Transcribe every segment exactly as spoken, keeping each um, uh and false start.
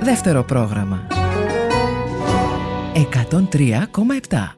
Δεύτερο πρόγραμμα εκατόν τρία κόμμα επτά.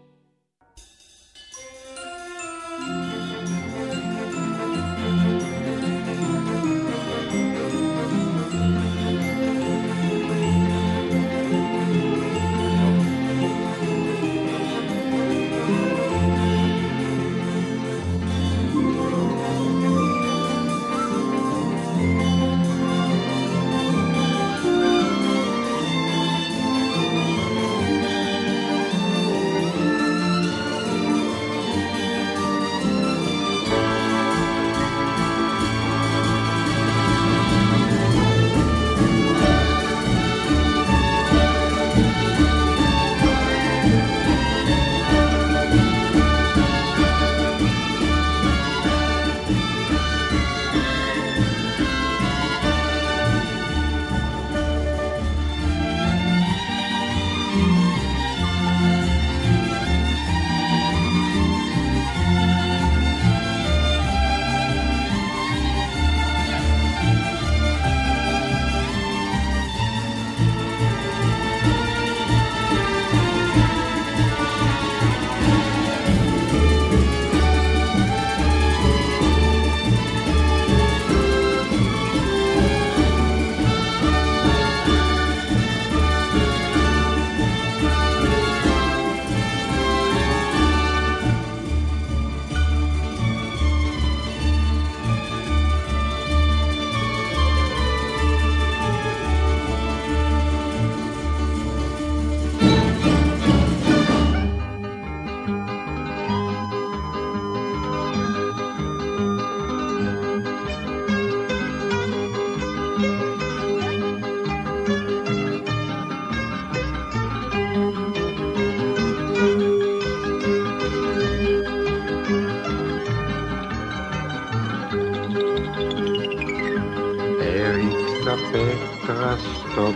πέτρα στο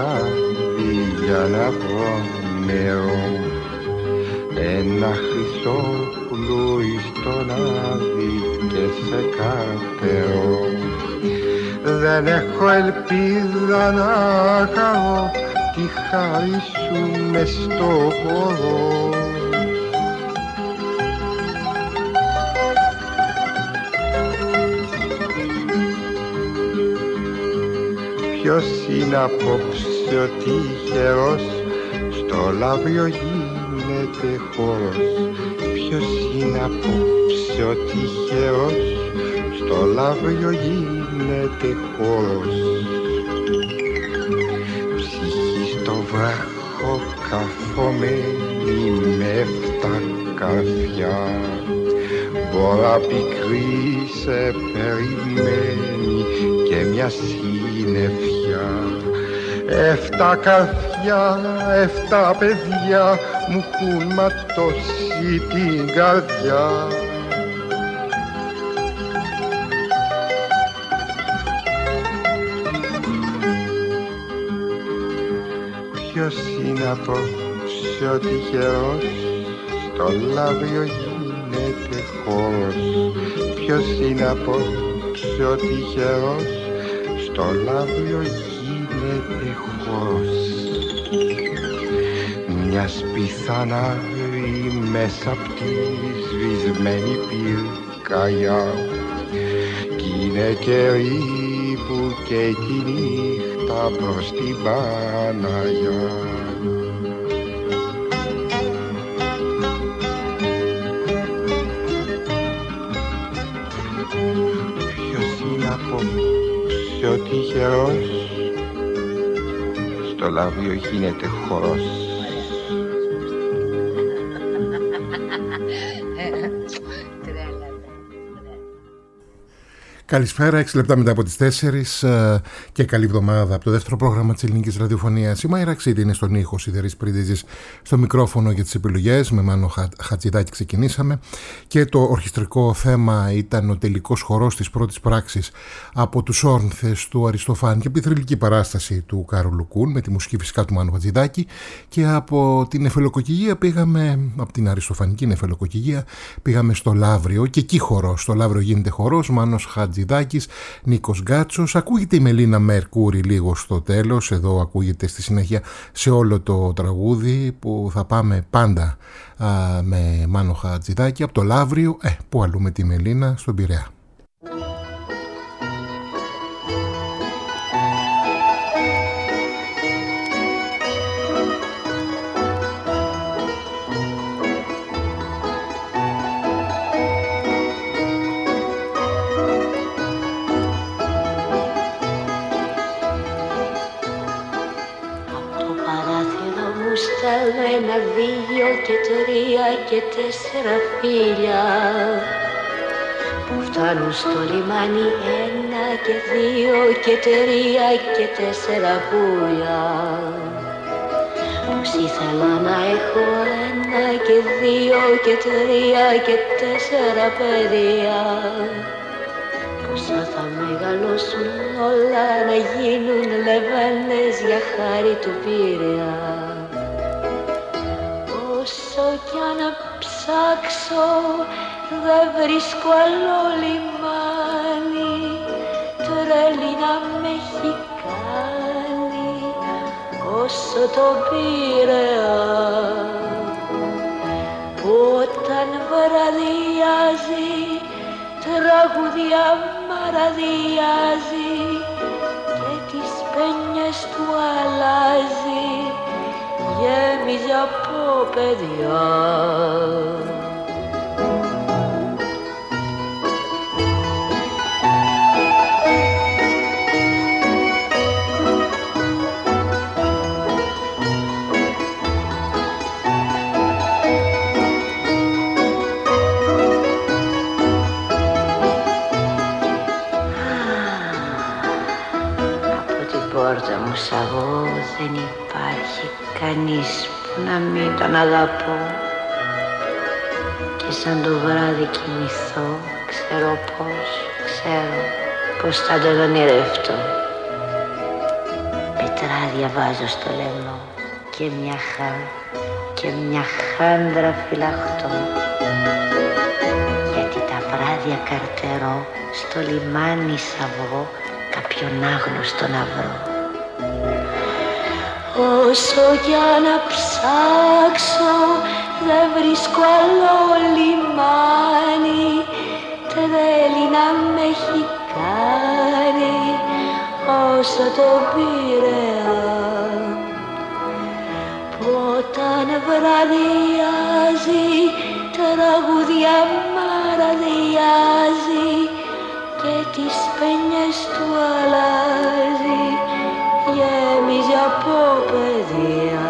πηγάδι για να βρω νερό. Ένα χρυσόπουλο στον άδει και σε καρτερό. Δεν έχω ελπίδα να χαρώ τη χάρη σου μες στο χώρο. Ποιος είναι απόψε ο τυχερός, στο λαύριο γίνεται χώρος. Ποιος είναι απόψε ο τυχερός, στο λαύριο γίνεται χώρος. Ψυχή στο βράχο καρφωμένη με εφτά καρφιά, μπόρα πικρή σε περιμένει και μια συννεφιά. Εφτά καρφιά, εφτά παιδιά μου έχουν ματώσει την καρδιά. Ποιος είναι απόψε ο τυχερός, στο λαύριο γίνεται χώρος. Ποιος είναι απόψε ο τυχερός, στο λαύριο γίνεται χώρος. Μια σπιθανάρη μέσα απ' τη σβησμένη πυρκαγιά, κι είναι καιρή που καίει τη νύχτα προς την Παναγιά. Ποιος είναι απόψε ο τυχερός, στο λαύριο γίνεται χορός. Καλησπέρα, έξι λεπτά μετά από τις τέσσερις και καλή εβδομάδα από το δεύτερο πρόγραμμα της ελληνικής ραδιοφωνίας. Η Μάη Ραξίδη είναι στον ήχο, Σιδερής Πρίντεζης στο μικρόφωνο για τις επιλογές. Με Μάνο Χα... Χατζηδάκη ξεκινήσαμε και το ορχιστρικό θέμα ήταν ο τελικός χορός της πρώτης πράξης από τους όρνθες του Αριστοφάνη και από τη θρυλική παράσταση του Κάρολου Κούν με τη μουσική φυσικά του Μάνου Χατζηδάκη. Και από την νεφελοκοκυγία πήγαμε, από την αριστοφανική νεφελοκοκυγία πήγαμε στο Λαύριο και εκεί χορός. Στο Λαύριο γίνεται χορός, Μάνος Χατζηδάκη Χατζηδάκης, Νίκος Γκάτσος. Ακούγεται η Μελίνα Μερκούρη λίγο στο τέλος, εδώ ακούγεται στη συνέχεια σε όλο το τραγούδι που θα πάμε πάντα α, με Μάνο Χατζηδάκη από το Λαύριο, ε, που αλλού με τη Μελίνα στον Πειραιά. Ένα, δύο και τρία και τέσσερα φίλια που φτάνουν στο λιμάνι. Ένα και δύο και τρία και τέσσερα πουλιά. Πως ήθελα να έχω ένα και δύο και τρία και τέσσερα παιδιά. Πόσα θα μεγαλώσουν όλα να γίνουν λεβένες για χάρη του Πειραιά. Όσο κι αν ψάξω δεν βρίσκω άλλο λιμάνι, τρέλη να με έχει κάνει όσο το Πειραιά, που όταν βραδιάζει τραγουδιά μαραδιάζει και τις πένιες του αλλάζει, γέμιζε από παιδιά. Από την πόρτα μου σαγώ δεν υπάρχει κανείς που να μην τον αγαπώ, και σαν το βράδυ κοιμηθώ ξέρω πως, ξέρω πως θα τον ονειρευτώ. Πετράδια βάζω στο λαιμό και μια χά και μια χάντρα φυλαχτώ, γιατί τα βράδια καρτερώ στο λιμάνι σαβγώ κάποιον άγνωστο να βρω. Όσο κι αν ψάξω δεν βρίσκω άλλο λιμάνι, τρέλη να με έχει κάνει όσο το Πειραιά, που όταν βραδιάζει τραγουδιά μαραδιάζει και τις πένιες του αλλάζει, γέμιζε από παιδιά.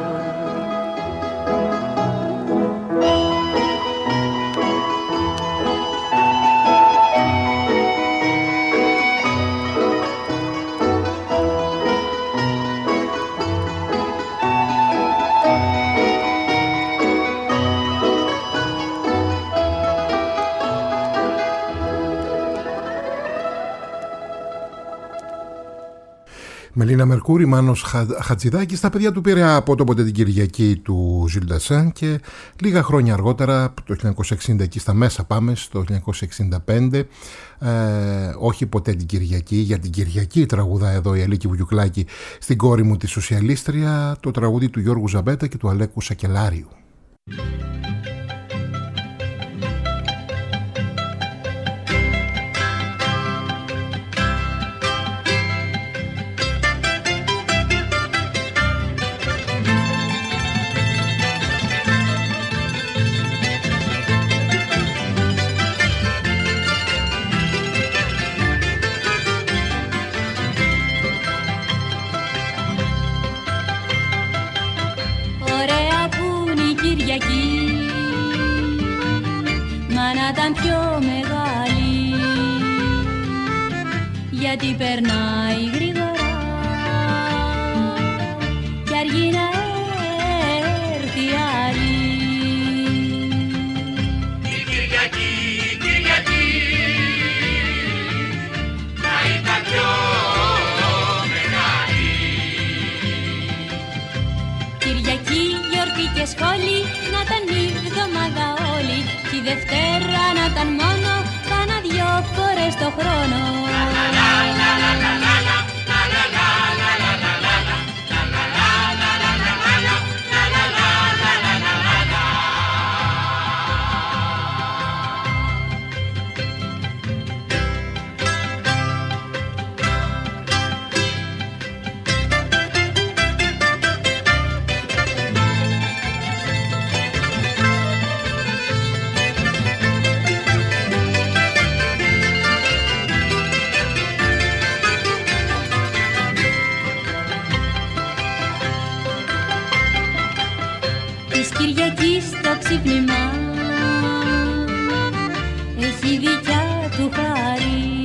Μελίνα Μερκούρη, Μάνος Χατζηδάκης, τα παιδιά του Πειραιά από το ποτέ την Κυριακή του Ζιλ Ντασέν, και λίγα χρόνια αργότερα, το χίλια εννιακόσια εξήντα, εκεί στα μέσα πάμε, στο χίλια εννιακόσια εξήντα πέντε, ε, όχι ποτέ την Κυριακή, για την Κυριακή τραγουδά εδώ η Αλίκη Βουγιουκλάκη στην Κόρη μου τη Σοσιαλίστρια, το τραγούδι του Γιώργου Ζαμπέτα και του Αλέκου Σακελάριου. Γιατί περνάει γρήγορα κι αργεί να έρθει άλλη. Η Κυριακή, η Κυριακή να ήταν πιο μεγάλη. Κυριακή, γιορτή και σχόλη να ήταν η εβδομάδα όλη, κι η Δευτέρα να ήταν μόνο κάνα δυο φορές το χρόνο. ξύπνημα έχει δικιά του χάρη.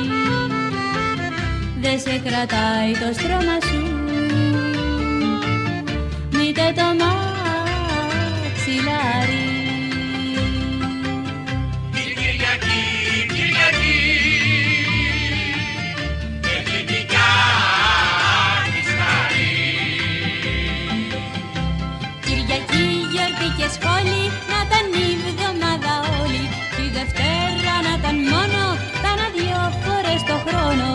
Δε σε κρατάει το στρώμα σου, μήτε το μαξιλάρι. Η Κυριακή, η Κυριακή έχει δικιά της χάρη. Κυριακή, γιορτή και σχόλη να ήταν η εβδομάδα όλη, τη Δευτέρα να ήταν μόνο τα να δυο φορές το χρόνο.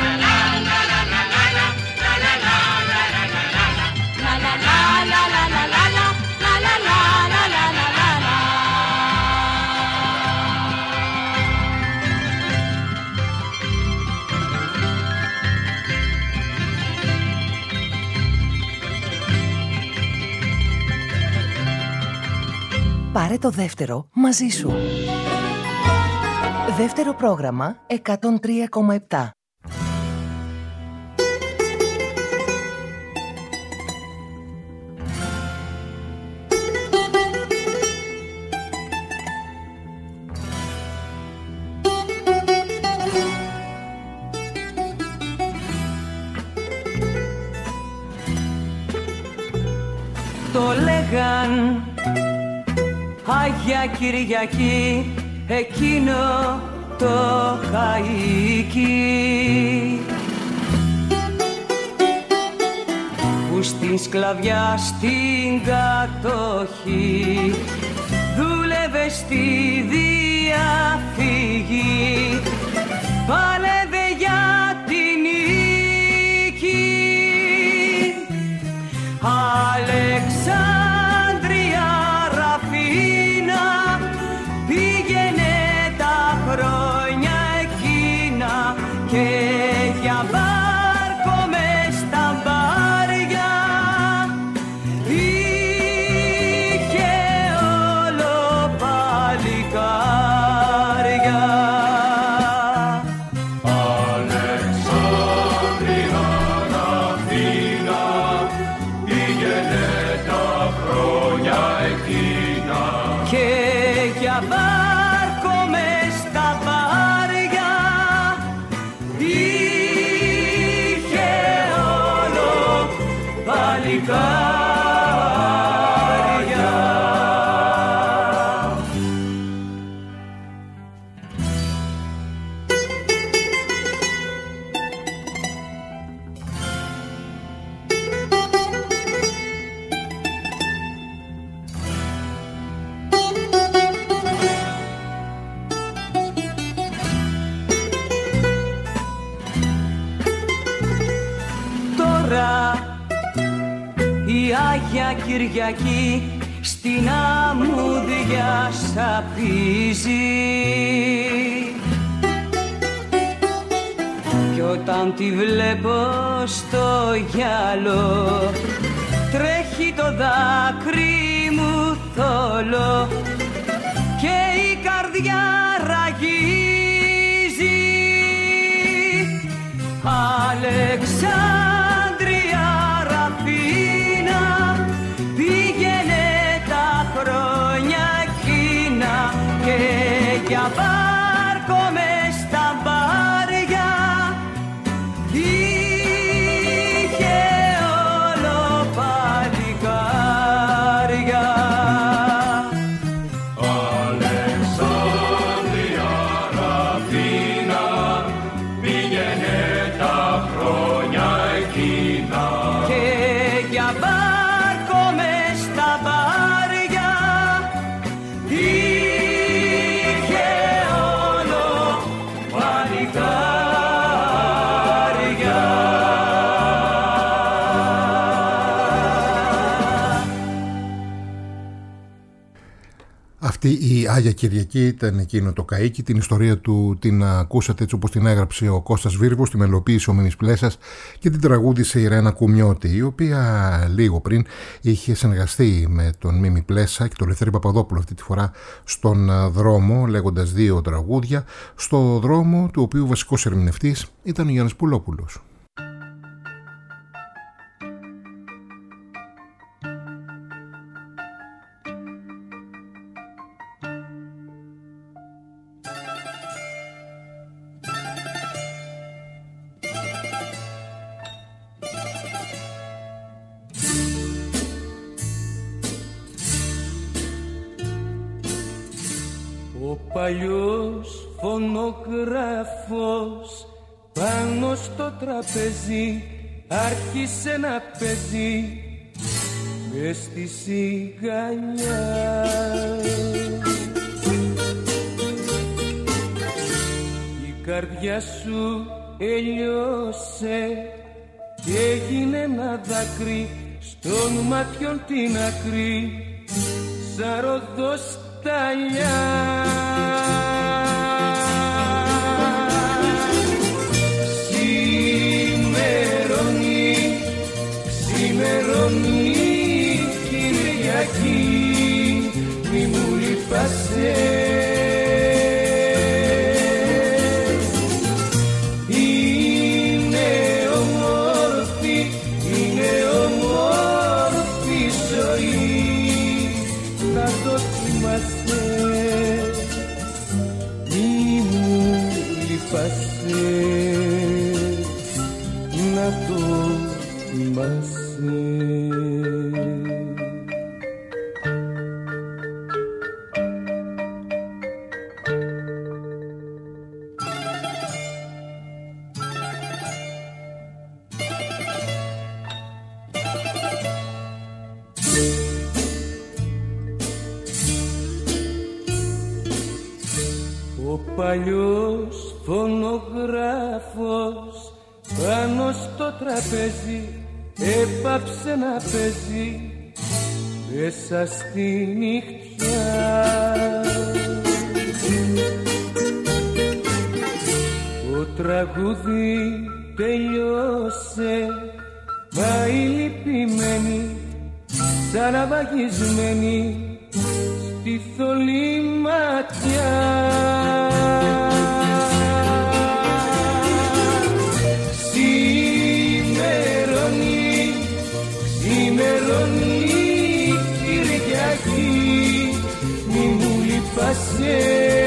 Πάρε το δεύτερο μαζί σου. Δεύτερο πρόγραμμα εκατόν τρία κόμμα επτά. Το λέγαν Άγια Κυριακή εκείνο το καΐκι που στην σκλαβιά στην κατοχή δούλευε στη διαφυγή, πάλευε για την νίκη. Αλεξάνδρεια Ραφίνα πήγαινε τα χρόνια εκείνα και για μπάρκο μες στα μπάρια είχε όλο παλικάρια. Αλεξάνδρεια Ραφίνα πήγαινε τα χρόνια εκείνα και για μπάρκο μες στα μπάρια είχε όλο παλικάρια. Η Άγια Κυριακή στην αμμούδια σαπίζει κι όταν τη βλέπω στο γυαλό τρέχει το δάκρυ μου θόλο και η καρδιά ραγίζει. Αλεξάνδρεια Ραφίνα πήγαινε τα χρόνια εκείνα και για μπάρκο μες στα μπάρια είχε όλο παλικάρια. Αλεξάνδρεια Ραφίνα πήγαινε τα χρόνια εκείνα και για μπάρκο μες στα μπάρια είχε όλο παλικάρια. Αυτή η Άγια Κυριακή ήταν εκείνο το καΐκι. Την ιστορία του την ακούσατε έτσι όπως την έγραψε ο Κώστας Βίρβος, τη μελοποίησε ο Μίμης Πλέσας και την τραγούδισε η Ρένα Κουμιώτη, η οποία λίγο πριν είχε συνεργαστεί με τον Μίμη Πλέσα και τον Λευτέρη Παπαδόπουλο, αυτή τη φορά στον δρόμο, λέγοντας δύο τραγούδια, στο δρόμο του οποίου βασικός ερμηνευτής ήταν ο Γιάννης Πουλόπουλος. παλιός φωνογράφος πάνω στο τραπέζι άρχισε να παίζει μες στη σιγανιά. Η καρδιά σου έλειωσε και έγινε ένα δάκρυ στον μάτιον την άκρη σαν ροδοσταλιά. Ξημερώνει, ξημερώνει Κυριακή, μη μου λείπασαι. Είναι όμορφη, είναι όμορφη ζωή, θα το θυμάσαι, μη μου λείπασαι, να το θυμάσαι. Παλιός φωνογράφος πάνω στο τραπέζι έπαψε να παίζει μέσα στη νυχτιά. Το τραγούδι τελειώσε, μα η λυπημένη σαν αβαγισμένη στη θολή ματιά. Ξημερώνει, ξημερώνει Κυριακή, μη μου λείπασαι.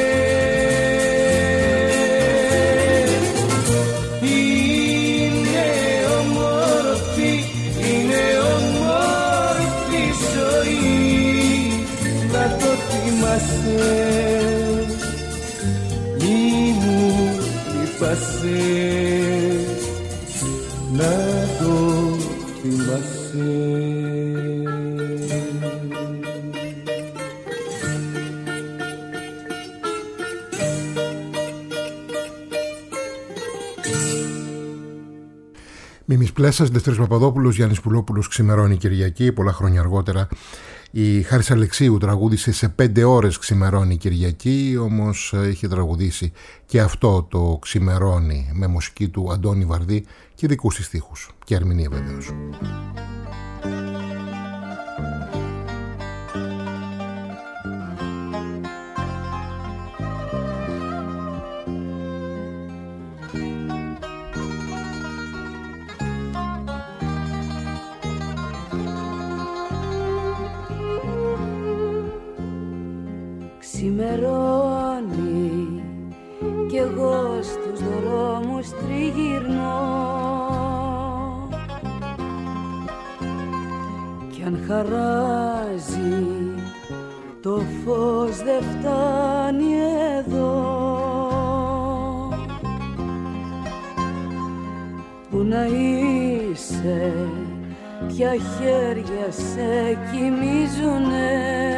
Είναι όμορφη, είναι όμορφη ζωή, να το θυμάσαι, μη μου λείπασαι, να το θυμάσαι. Μίμης Πλέσας, Δευτέρης Παπαδόπουλος, Γιάννης Πουλόπουλος, Ξημερώνει Κυριακή. Πολλά χρόνια αργότερα η Χάρης Αλεξίου τραγούδισε σε πέντε ώρες Ξημερώνει Κυριακή, όμως είχε τραγουδήσει και αυτό το Ξημερώνει με μουσική του Αντώνη Βαρδί και δικούς της στίχους και ερμηνεία βεβαίως. Ξημερώνει κι εγώ στους δρόμους τριγυρνώ, κι αν χαράζει το φως δεν φτάνει εδώ, που να είσαι, ποια χέρια σε κοιμίζουνε,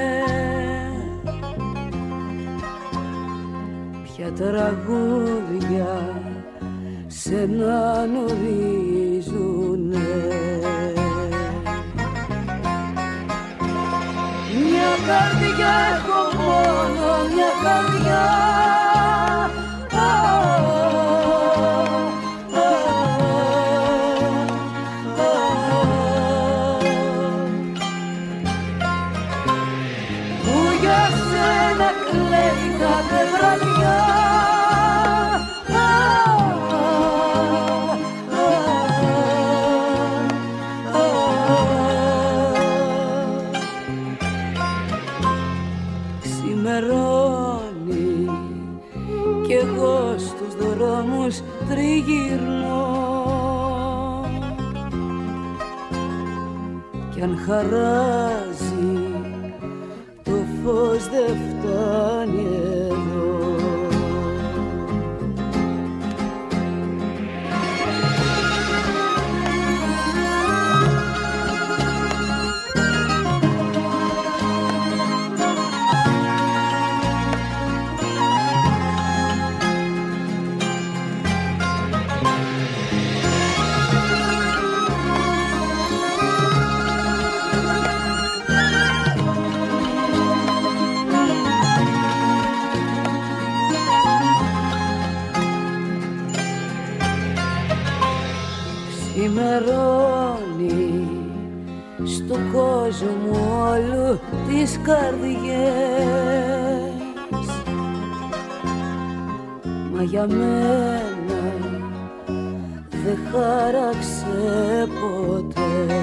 ποια τραγούδια σε να νορίζουνε. Μια καρδιά έχω μόνο, μια καρδιά, α, α, α, που για σένα κλαίει κάθε βραδιά. Ξημερώνει κι εγώ στους δρόμους τριγυρνώ, κι αν χαράζει το φως δεν φτάνει εδώ, ημερώνει στο κόσμο όλου τις καρδιές. Μα για μένα δεν χάραξε ποτέ.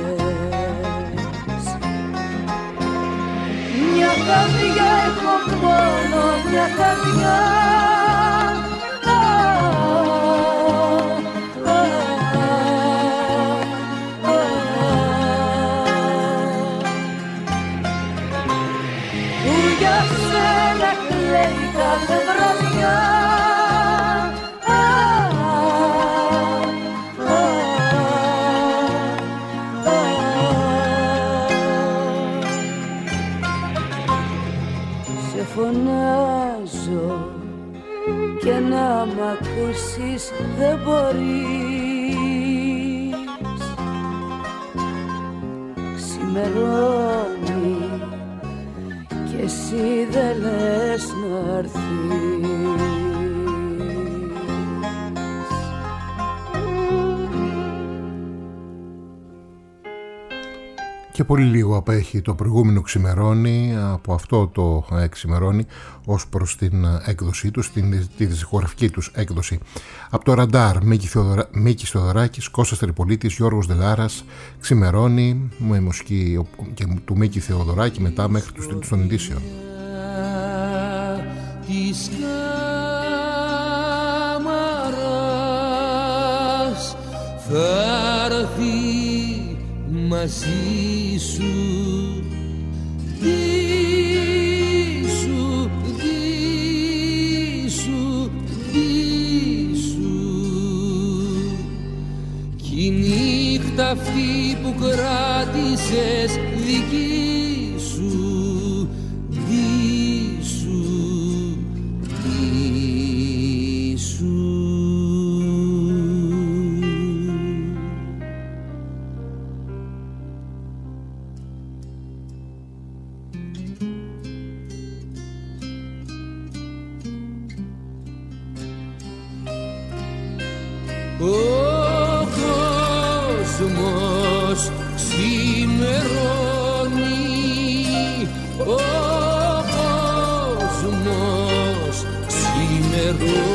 Μια καρδιά έχω μόνο, μια καρδιά. Που για σένα κλαίει κάθε βραδιά. Φωνάζω και να μ' ακούσεις δεν μπορείς. Ξημερώνει και εσύ δεν λες να'ρθείς. Και πολύ λίγο απέχει το προηγούμενο ξημερώνει από αυτό το ε, ξημερώνει ως προς την έκδοσή τους, την, τη δισκογραφική τους έκδοση. Από το Ραντάρ, Μίκη Θεοδωρα... Μίκης Θεοδωράκης, Κώστας Τρυπολίτης, Γιώργος Δελάρας, ξημερώνει με μουσική και του Μίκη Θεοδωράκη μετά μέχρι τους τρίτους των ειδήσεων. Της κάμαρας θα έρθει μαζί σου, δίσου, δίσου, δίσου. Κι η νύχτα αυτή που κράτησες δική σου, δίσου, δίσου. Ο κόσμος ξημερώνει, ο κόσμος ξημερώνει.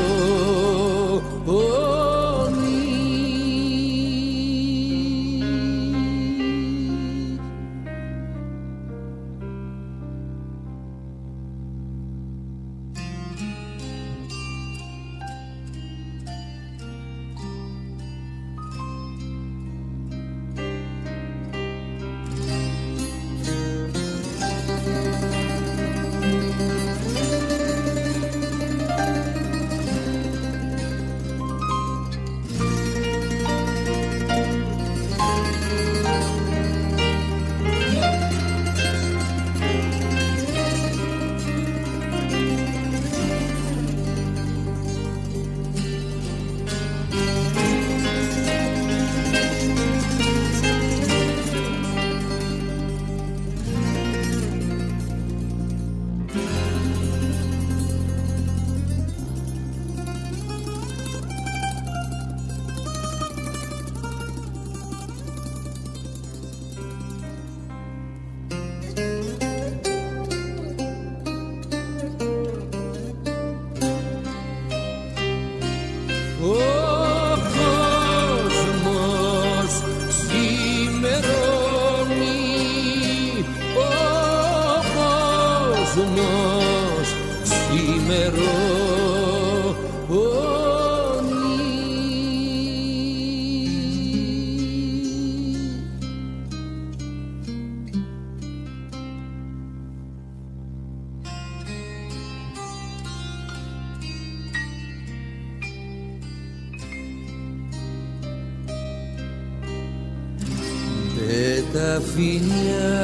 Τα φιλιά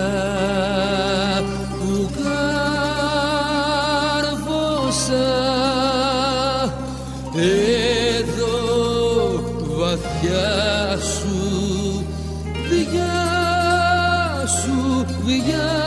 που κάρβωσα εδώ βαθιά σου, διά σου, διά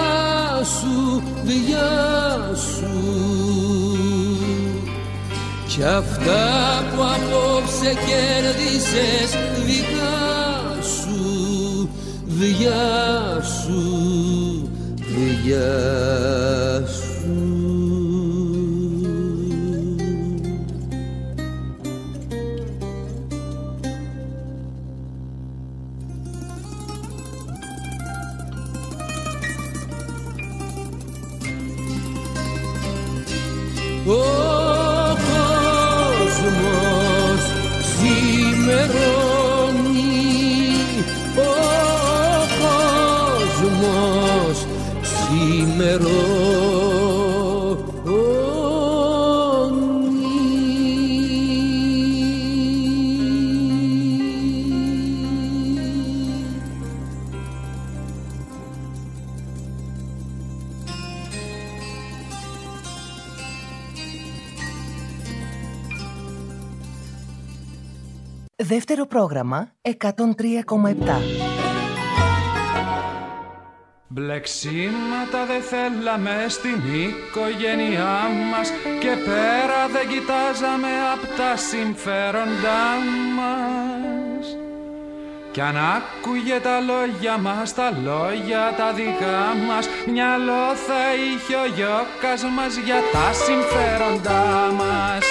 σου, διά σου, κι κι αυτά που απόψε κέρδισες δικά σου, διά σου, διά σου. Ο κόσμος ξημερώνει, ο κόσμος ξημερώνει. Δεύτερο πρόγραμμα εκατόν τρία κόμμα επτά. Μπλεξίματα δεν θέλαμε στην οικογένειά μας και πέρα δεν κοιτάζαμε απ' τα συμφέροντά μας. Κι αν άκουγε τα λόγια μας, τα λόγια τα δικά μας, μυαλό θα είχε ο γιώκας μας για τα συμφέροντά μας.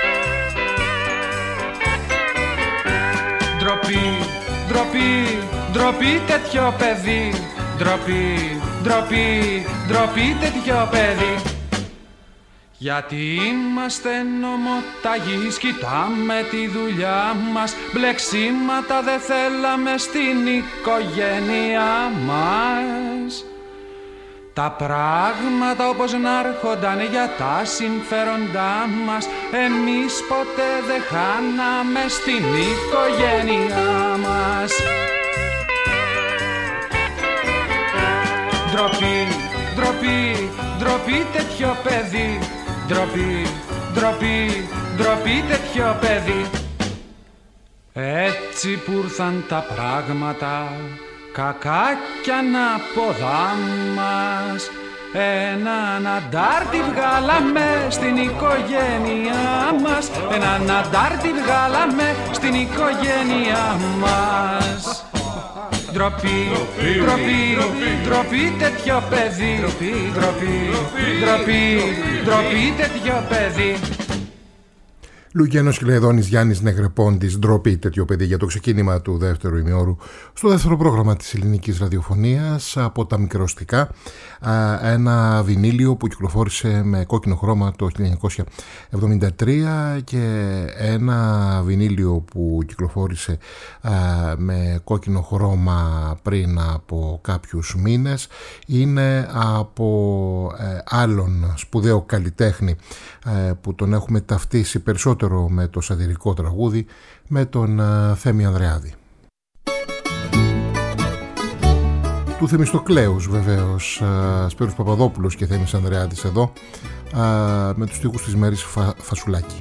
Ντροπή, ντροπή, ντροπή τέτοιο παιδί. Ντροπή, ντροπή, ντροπή τέτοιο παιδί. Γιατί είμαστε νομοταγείς, κοιτάμε τη δουλειά μας. Μπλεξίματα δεν θέλαμε στην οικογένειά μας. Τα πράγματα όπως να έρχονταν για τα συμφέροντά μας, εμείς ποτέ δεν χάναμε στην οικογένειά μας. Ντροπή, ντροπή, ντροπή τέτοιο παιδί. Ντροπή, ντροπή, ντροπή τέτοιο παιδί. Έτσι που ήρθαν τα πράγματα, κακά κι ανάποδα μας, έναν αντάρτη βγάλαμε στην οικογένειά μας. Έναν αντάρτη βγάλαμε στην οικογένειά μας. Ντροπή, ντροπή, ντροπή τέτοιο παιδί. Ντροπή, ντροπή, ντροπή τέτοιο παιδί. Λουκένος Κυλαϊδόνης, Γιάννης Νεγρεπόντης, ντροπή τέτοιο παιδί, για το ξεκίνημα του δεύτερου ημιώρου στο δεύτερο πρόγραμμα της ελληνικής ραδιοφωνίας από τα Μικροστικά. Ένα βινίλιο που κυκλοφόρησε με κόκκινο χρώμα το χίλια εννιακόσια εβδομήντα τρία και ένα βινίλιο που κυκλοφόρησε με κόκκινο χρώμα πριν από κάποιους μήνες είναι από άλλον σπουδαίο καλλιτέχνη που τον έχουμε ταυτίσει περισσότερο με το σατιρικό τραγούδι, με τον Θέμη Ανδρεάδη. Του Θεμιστοκλέους βεβαίως, Σπύρος Παπαδόπουλος και Θέμης Ανδρεάδης εδώ, με τους στίχους της Μέρης Φα, Φασουλάκη.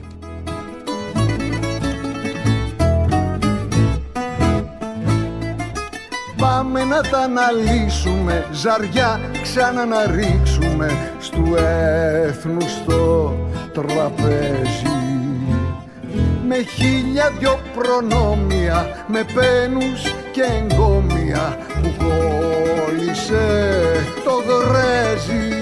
Πάμε να τα αναλύσουμε, ζαριά ξανά να ρίξουμε στου έθνου στο τραπέζι. Με χίλια δυο προνόμια, με πένους και εγκόμια που κόλλησε το γρέζι.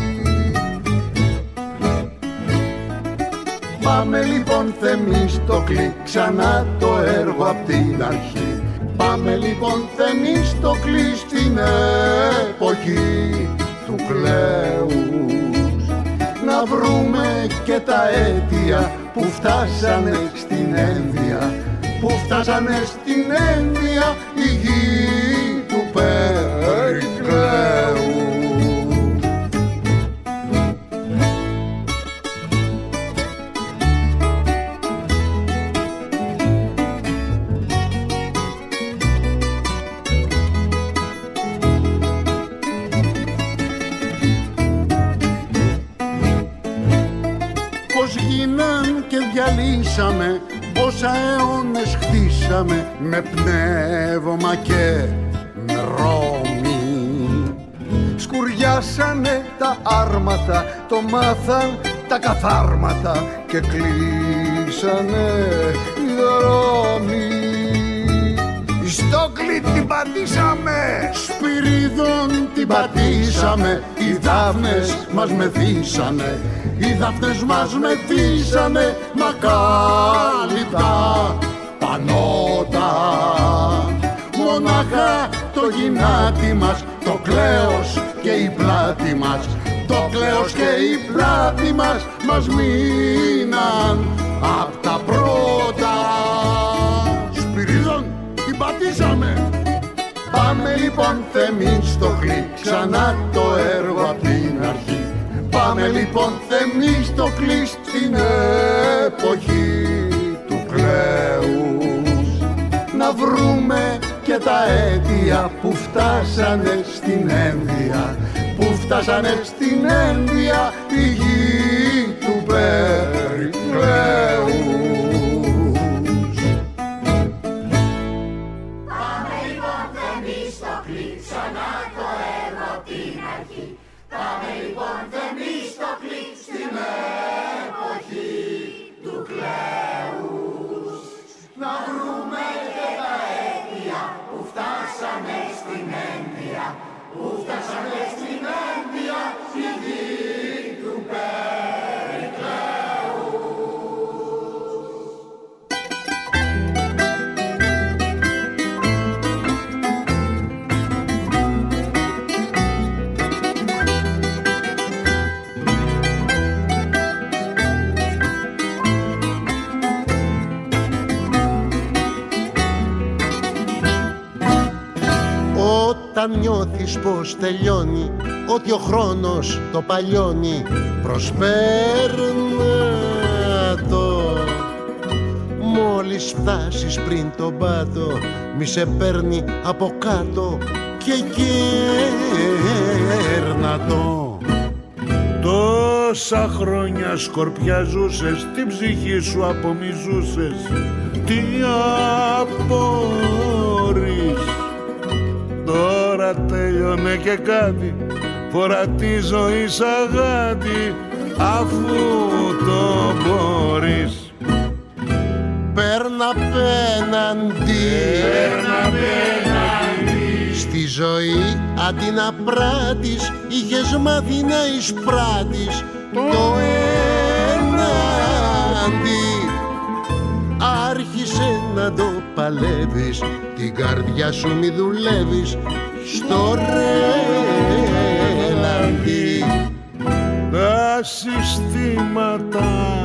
Πάμε λοιπόν Θεμίστοκλη, ξανά το έργο απ' την αρχή. Πάμε λοιπόν Θεμίστοκλη στην εποχή του Κλέους, να βρούμε και τα αίτια που φτάσανε στην ένδια, που φτάσανε στην ένδια η γη του Περικλέου. Πώς γίναν και διαλύσαμε, πόσα αιώνες χτίσαμε με πνεύμα και με ρόμη. Σκουριάσανε τα άρματα, το μάθαν τα καθάρματα και κλείσανε οι δρόμοι. Στόκλη την πατήσαμε, Σπυρίδων την πατήσαμε, οι Δάφνες μας μεθύσανε, οι Δάφνες μας μεθύσανε, μα κάλυπτα πανώτα. Μονάχα το γυνάτι μας, το κλέος και η πλάτη μας, το κλέος και η πλάτη μας μας μείναν απ' τα πρώτα. Σπυρίδων την πατήσαμε. Πάμε λοιπόν Θεμίστοκλη, ξανά το έργο απ' την αρχή. Πάμε λοιπόν Θεμίστοκλη στην εποχή του κλέους, να βρούμε και τα αίτια που φτάσανε στην ένδια, που φτάσανε στην ένδια η γη του Περικλέους. Πάμε λοιπόν Θεμίστοκλη, ξανά το έργο απ' την αρχή. Πάμε λοιπόν Θεμίστοκλη στην εποχή του κλέους, να βρούμε και τα αίτια που φτάσανε στην ένδια, που φτάσανε στην ένδια η γη του Όταν νιώθεις πως τελειώνει, ότι ο χρόνος το παλιώνει, προσπέρνα το. Μόλις φτάσεις πριν τον πάτο, μη σε παίρνει από κάτω και κέρνα το. Τόσα χρόνια σκορπιαζούσες, την ψυχή σου απομυζούσες, τι απορείς. Τώρα τέλειωνε και κάτι, φορά τη ζωή σαν γάτι, αφού το μπορείς. Παίρνα απέναντι, παίρνα απέναντι. Στη ζωή αντί να πράττεις, είχες μάθει να εισπράττεις το έναντι. Άρχισε να το παλεύεις, την καρδιά σου μη δουλεύεις στο ρέλαντι. Τα συστήματα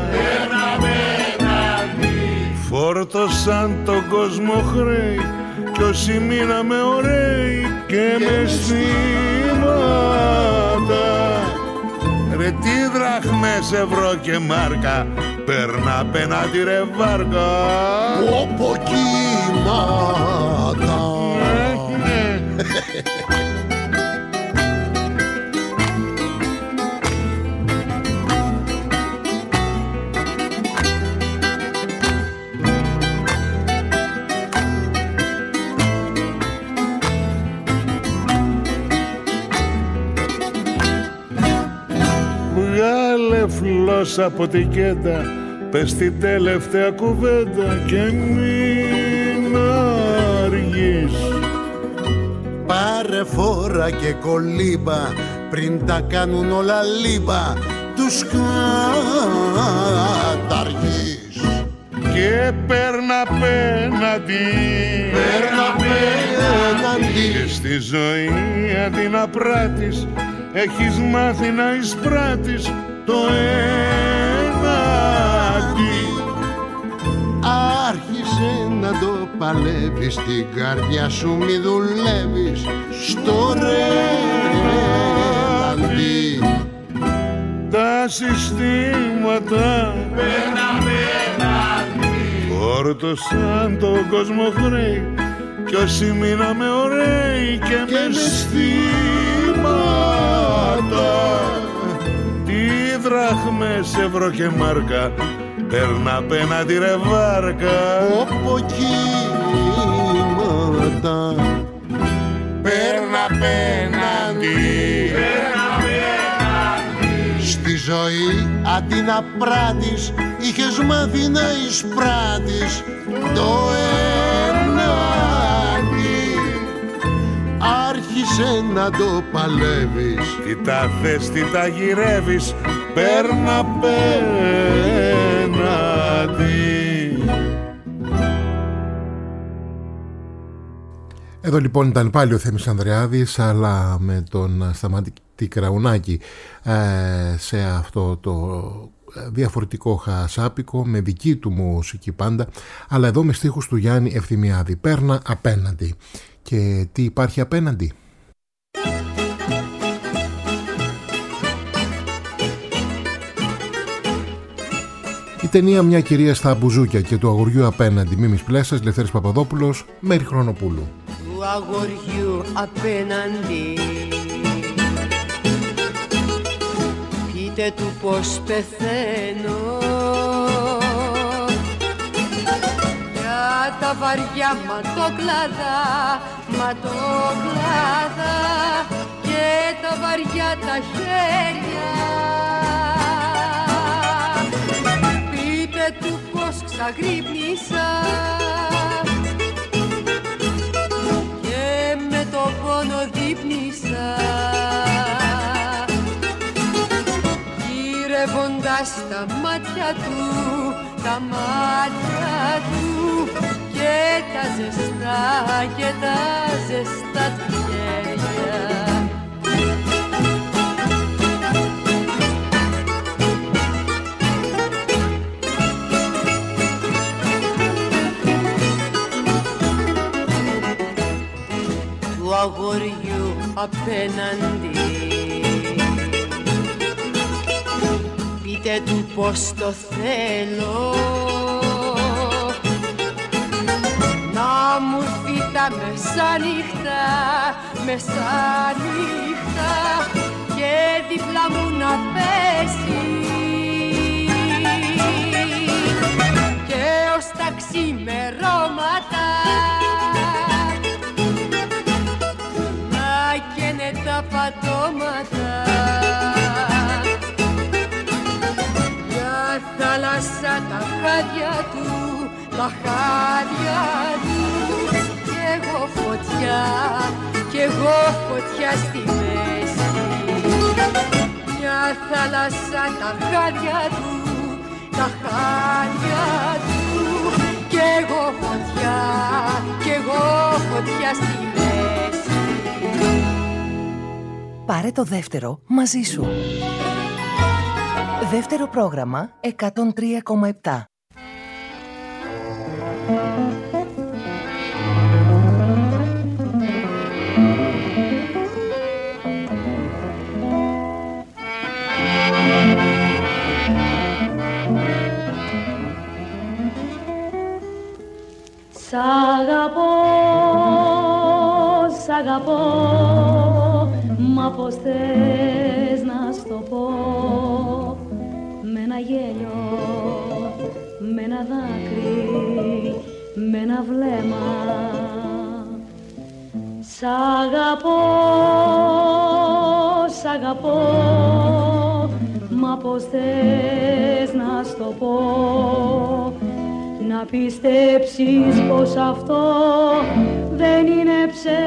φόρτωσαν τον κόσμο χρέη, κι όσοι μείναμε ωραίοι και με στήματα. Ρε τι δραχμές, ευρώ και μάρκα, παίρνα απέναντι ρε βάρκα. Όπω κύματα. Βγάλε φλός από την κέντα, πες την τελευταία κουβέντα και μην αργείς. Πάρε φόρα και κολύμπα, πριν τα κάνουν όλα λίμπα, τους καταργείς. Και παίρνα απέναντι, παίρνα απέναντι. Και στη ζωή αντί να πράττεις, έχεις μάθει να εισπράττεις το έναντι. Άρχισε να το παλεύεις, την καρδιά σου μη δουλεύεις στο ρέλαντι. Τα συστήματα παίρνα απέναντι, φόρτωσαν τον κόσμο χρέη, κι όσοι μείναμε ωραίοι και, και με στήματα. Τι δραχμές, ευρώ και μάρκα, παίρνα απέναντι ρε βάρκα. Όπω κύματα. Παίρνα απέναντι, στη ζωή αντί να πράτης είχες μάθει να εισπράτης το ενάντι. Άρχισε να το παλεύεις, τι τα θες, τι τα γυρεύεις, παίρνα απέναντι. Εδώ λοιπόν ήταν πάλι ο Θέμης Ανδρεάδης, αλλά με τον Σταμάτη Κραουνάκη σε αυτό το διαφορετικό χασάπικο, με δική του μουσική πάντα, αλλά εδώ με στίχους του Γιάννη Ευθυμιάδη. Παίρνα απέναντι. Και τι υπάρχει απέναντι? Η ταινία «Μια κυρία στα μπουζούκια» και του αγοριού απέναντι, Μίμης Πλέσσας, Λευτέρης Παπαδόπουλος, Μέρη Χρονοπούλου. Του αγοριού απέναντι, πείτε του πως πεθαίνω, για τα βαριά ματόκλαδα, ματόκλαδα και τα βαριά τα χέρια. Πείτε του πως ξαγρύπνησα και με το πόνο δείπνησα, γυρεύοντας τα μάτια του, τα μάτια του και τα ζεστά και τα ζεστά του χέρια. Του αγοριού απέναντι, πείτε του πως το θέλω, να μου έρθει τα μεσάνυχτα, μεσάνυχτα και δίπλα μου να πέσει και ως τα ξημερώματα να καίνε τα πατώματα. Θάλασσα τα χάδια του, τα χάδια του κι εγώ φωτιά, κι εγώ φωτιά στη μέση. Μια θάλασσα τα χάδια του, τα χάδια του κι εγώ φωτιά, κι εγώ φωτιά στη μέση. Πάρε το δεύτερο μαζί σου. Δεύτερο πρόγραμμα εκατόν τρία κόμμα επτά. Σ' αγαπώ, σ' αγαπώ, μα πως θες να σ' το πω, με ένα γέλιο, με ένα δάκρυ, με ένα βλέμμα. Σ' αγαπώ, σ' αγαπώ, μα πως θες να σ' το πω, να πιστέψεις πως αυτό δεν είναι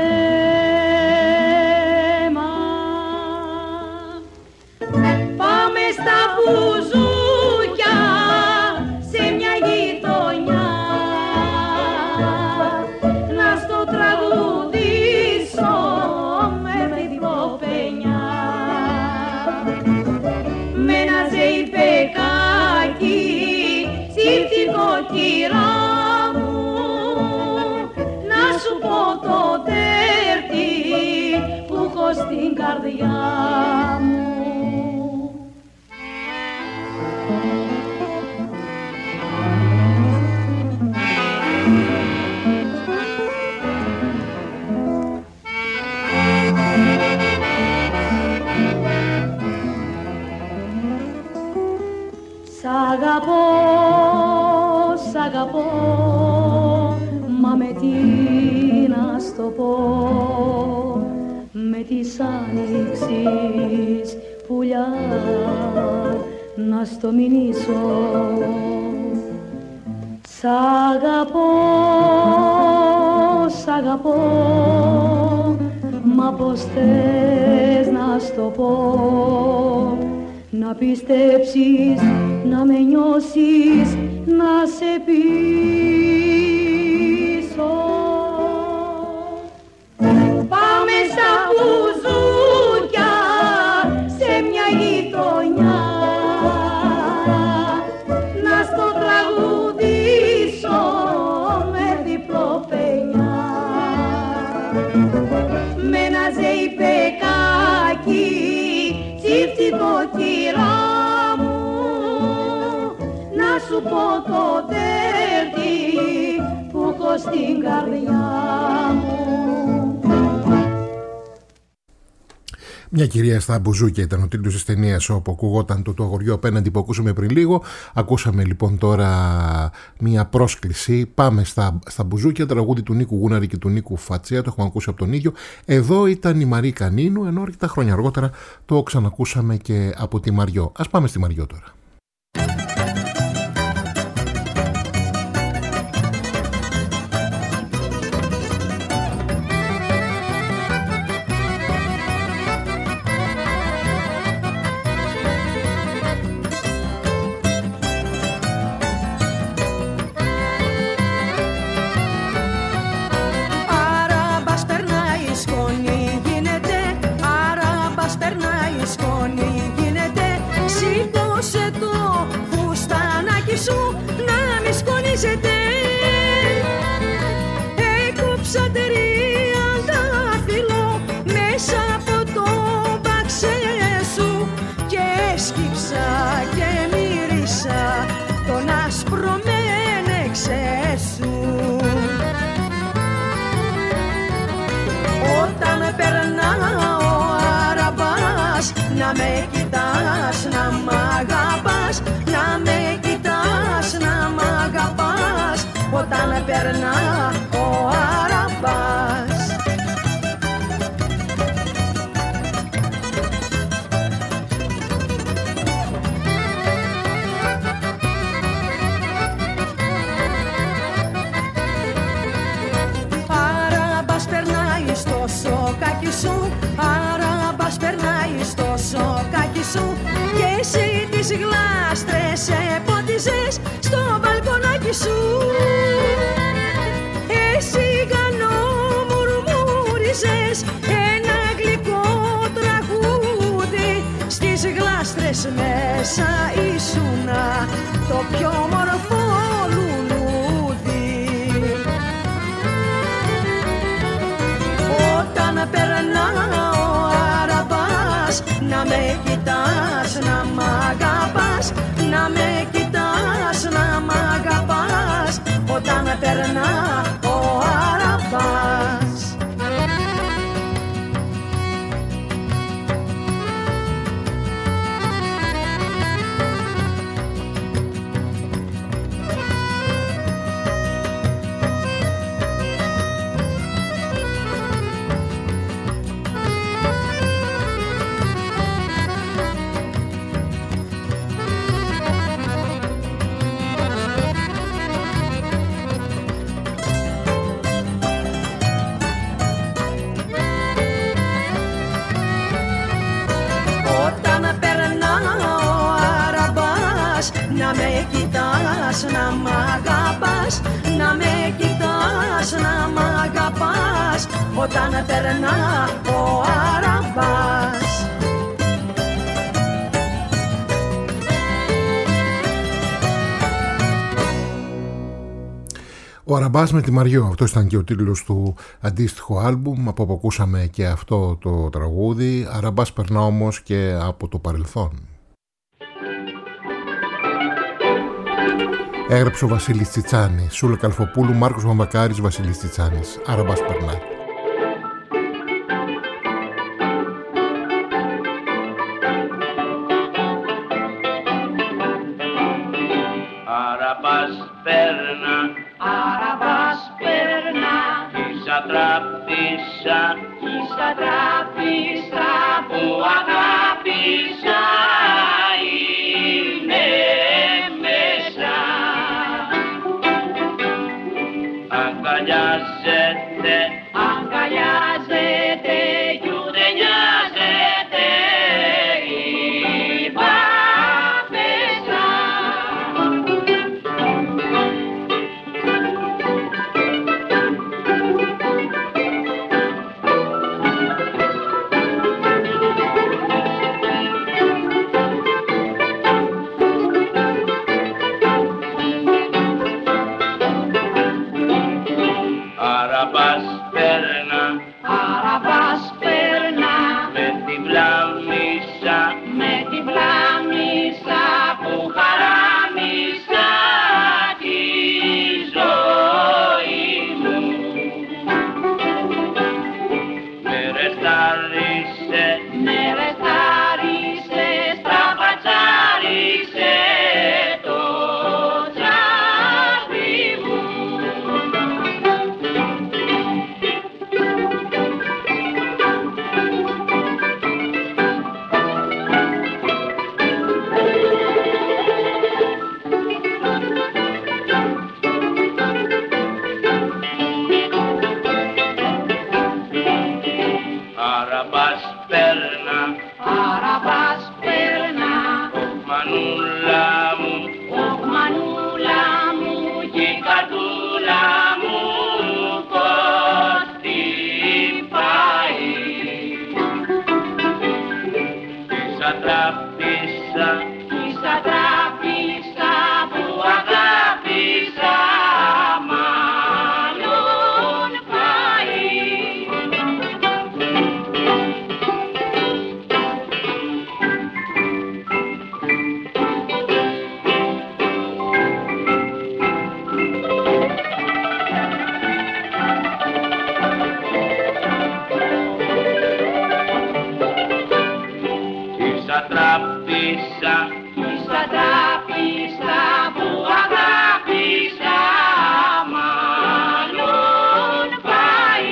ψέμα. Πάμε στα μπουζούκια σε μια γειτονιά, να στο τραγουδήσω με παιδικοπενιά, με ένα ζεϊπεκάκι σύμφτικο κυρά μου, να σου πω το τέρτη που έχω στην καρδιά μου. Σ' αγαπώ, σ' αγαπώ, μα με τι να σ' το πω, με της άνοιξης πουλιά, να στο μηνύσω. Σ' αγαπώ, σ' αγαπώ, μα πως θες να στο πω, να πιστέψεις, να με νιώσεις, να σε πείσω. Πάμε στα μπουζούκια σε μια γειτονιά, να στο τραγουδήσω με διπλό πενιά, με ένα ζεϊπεκάκι τσίφτικο κυρά μου, να σου πω το τέρτι που έχω στην καρδιά μου. Μια κυρία στα μπουζούκια ήταν ο τίτλος της ταινίας όπου ακουγόταν το, το αγοριό απέναντι που ακούσαμε πριν λίγο. Ακούσαμε λοιπόν τώρα μια πρόσκληση. Πάμε στα, στα μπουζούκια, τραγούδι του Νίκου Γούναρη και του Νίκου Φατσία. Το έχουμε ακούσει από τον ίδιο. Εδώ ήταν η Μαρή Κανίνου, ενώ αρκετά χρόνια αργότερα το ξανακούσαμε και από τη Μαριό. Ας πάμε στη Μαριό τώρα. Έκοψα τριάντα φυλλό μέσα από το μπαξέ σου και έσκυψα και μύρισα τον άσπρο μένεξε σου. Όταν περνά ο αραμπάς να με κοιτάς, να μ' αγαπάς, να με κοιτάς, να μ' αγαπάς, όταν περνά ο αραμπάς. Αραμπάς περνάει στο σοκάκι σου, αραμπάς περνάει στο σοκάκι σου και εσύ τις γλάστρες επότιζες στο μπαλκονάκι σου. Εσύ γανό μουρμούριζες ένα γλυκό τραγούδι, στις γλάστρες μέσα ήσουνα το πιο μορφό λουλούδι. Όταν περνά ο αραμπάς να με κοιτάς, να μ' αγαπάς, να με κοιτάς, να μ' αγαπάς, όταν περνά ο αραμπάς. Να με κοιτάς, να μ' αγαπάς, να με κοιτάς, να μ' αγαπάς, όταν περνά ο αραμπάς. Ο Αραμπάς με τη Μαριό, αυτό ήταν και ο τίτλος του αντίστοιχου άλμπουμ από όπου ακούσαμε και αυτό το τραγούδι. Αραμπάς περνά όμως και από το παρελθόν. Έγραψε ο Βασίλης Τσιτσάνης, Σούλα Καλφοπούλου, Μάρκος Μαμακάρης, Βασίλης Τσιτσάνης. Αραμπάς περνάει. Αραμπάς περνά, Αραμπάς περνά, ίσα τράπησα, ίσα τράπησα που αγάπησα. Αραβάς περνά, Αραβάς περνά, με την πλάμισα, με την πλάμισα που χαράμισα τη ζωή μου. με ρεστάρισε, Με ρεστάρισε, στραπατσάρισε το τσάπι μου. Αραβάς περνά, Αραβάς περνά, μανούλα μου, ωχ μανούλα μου κι η καρδούλα μου πως τι πάει. Της ατράπησα, της ατράπησα που αγάπησα μάλλον πάει. της ατράπησα, Της ατράπησα που αγάπησα μάλλον πάει.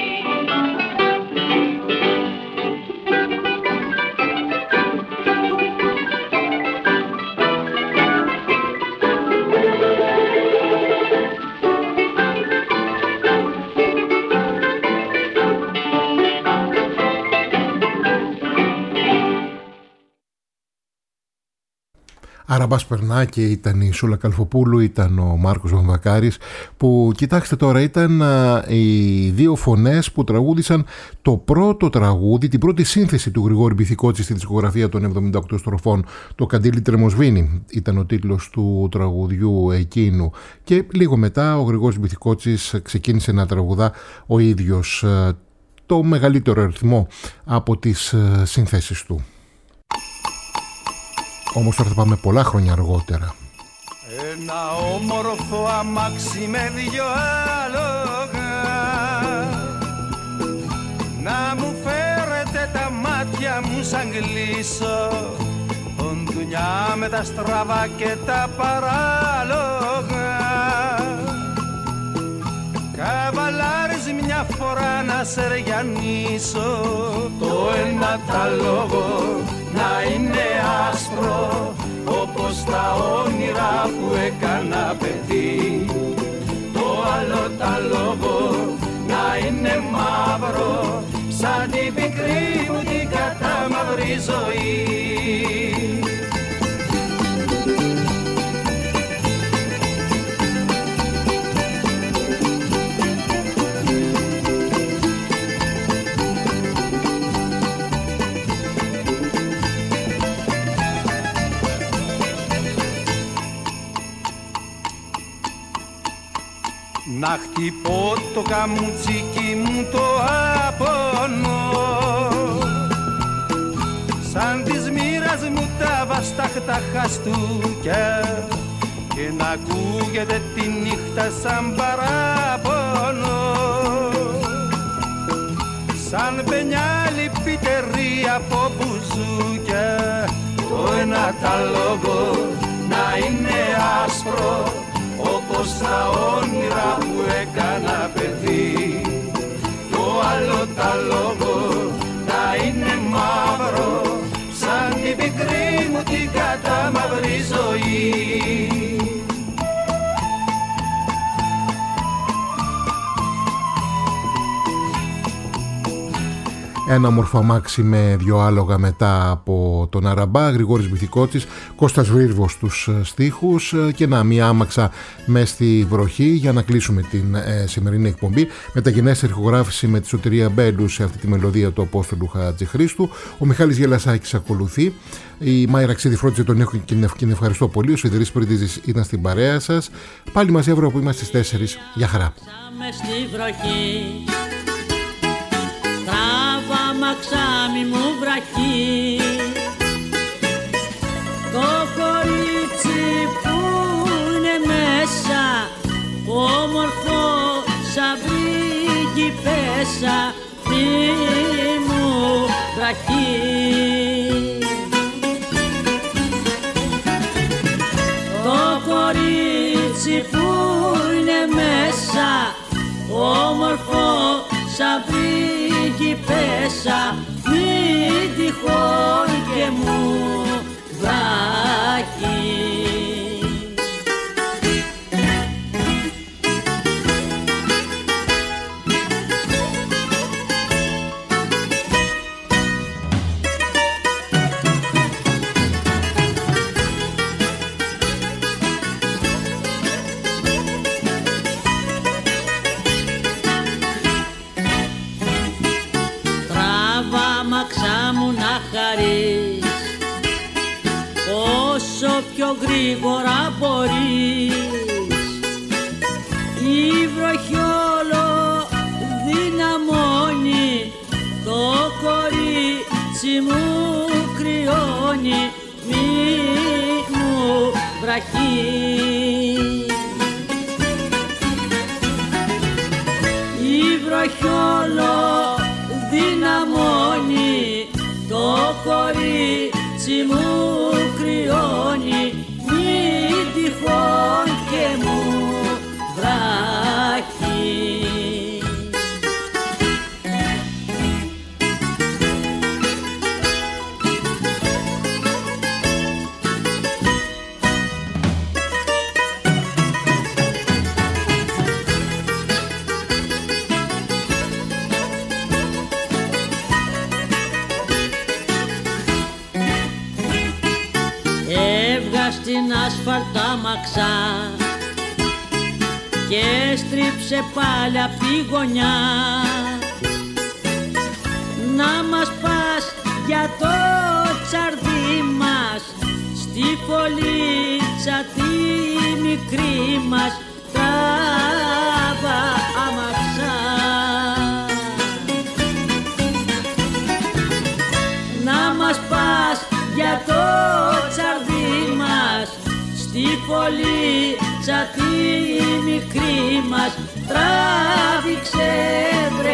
Αραβάς περνά και ήταν η Σούλα Καλφοπούλου, ήταν ο Μάρκος Βαμβακάρης, που κοιτάξτε τώρα ήταν α, οι δύο φωνές που τραγούδησαν το πρώτο τραγούδι, την πρώτη σύνθεση του Γρηγόρη Μπιθικότση στη δισκογραφία των εβδομήντα οκτώ στροφών. Το Καντήλι Τρεμοσβήνη ήταν ο τίτλος του τραγουδιού εκείνου, και λίγο μετά ο Γρηγόρης Μπιθικότσης ξεκίνησε να τραγουδά ο ίδιος α, το μεγαλύτερο αριθμό από τις α, συνθέσεις του. Όμως τώρα θα πάμε πολλά χρόνια αργότερα. Ένα όμορφο αμάξι με δυο άλογα, να μου φέρετε τα μάτια μου σαν κλείσω, οντουνιά με τα στραβά και τα παράλογα. Καβαλάρεις μια φορά να σεριανίσω, το ένα τα λόγο να είναι άσπρο όπως τα όνειρα που έκανα παιδί. Το άλλο τα λόγο να είναι μαύρο σαν την πικρή μου την κατάμαυρη ζωή. Να χτυπώ το καμουτσίκι μου το άπονο, σαν της μοίρας μου τα βαστάχτα χαστούκια, και να ακούγεται τη νύχτα σαν παράπονο, σαν πενιάλη πιτερή από μπουζούκια. Το ένα τα λόγο να είναι άσπρο όπως τα όνειρα που έκανα παιδί. Το άλλο τα λόγο να είναι μαύρο σαν την πικρή μου την κατάμαυρη ζωή. ένα όμορφο αμάξι με δυο άλογα μετά από τον Αραμπά, Γρηγόρης Μπιθικότσης, Κώστας Βρύρβος στους στίχους και να μία άμαξα μες στη βροχή για να κλείσουμε την ε, σημερινή εκπομπή. Μεταγενέστερη ηχογράφηση με τη Σωτηρία Μπέντου σε αυτή τη μελωδία του Απόστολου Χατζηχρήστου. Ο Μιχάλης Γελασάκης ακολουθεί. Η Μάη Ραξίδη φρόντισε τον ήχο και την ευχαριστώ πολύ. Ο Σιδηρής Πρίτιζης ήταν στην παρέα σας. Πάλι μαζί αύριο που είμαστε στις τέσσερις. Γεια χαρά. Τράβα μαξάμι μου βραχή, το κορίτσι που είναι μέσα, όμορφο σαν βρύγι πέσα, μη μου βραχή. Το κορίτσι που είναι μέσα, όμορφο σαν βρύγι πέσα, μην τυχόν και μου βράχει. Όσο πιο γρήγορα μπορείς, η βροχή όλο δυναμώνει, το κορίτσι μου κρυώνει, μη μου βραχεί. Η βροχή όλο δυναμώνει, το κορίτσι μου κρυώνει, μην τυχόν και μου βράχει. Στην άσφαλτα μαξά και στρίψε πάλι απ' τη γωνιά, να μας πας για το τσαρδί μας, στη φωλίτσα τη μικρή μας, τράβα αμαξά. Να μας πας για το τσαρδί μας, στη φωλίτσα τη μικρή μας, τράβηξε βρε